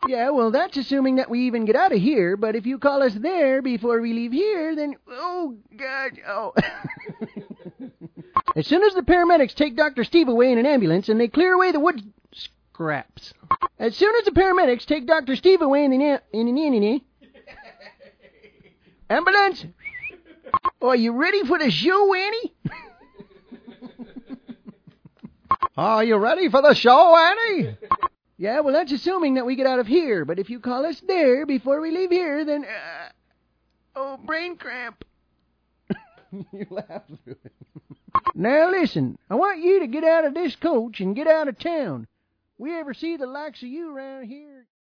Yeah, well, that's assuming that we even get out of here, but if you call us there before we leave here, then... Oh, God, oh. As soon as the paramedics take Dr. Steve away in an ambulance and they clear away the wood scraps. As soon as the paramedics take Dr. Steve away in an ambulance... Oh, are you ready for the show, Annie? Are you ready for the show, Annie? Yeah, well, that's assuming that we get out of here. But if you call us there before we leave here, then... oh, brain cramp. You laugh through it. Now, listen. I want you to get out of this coach and get out of town. We ever see the likes of you around here...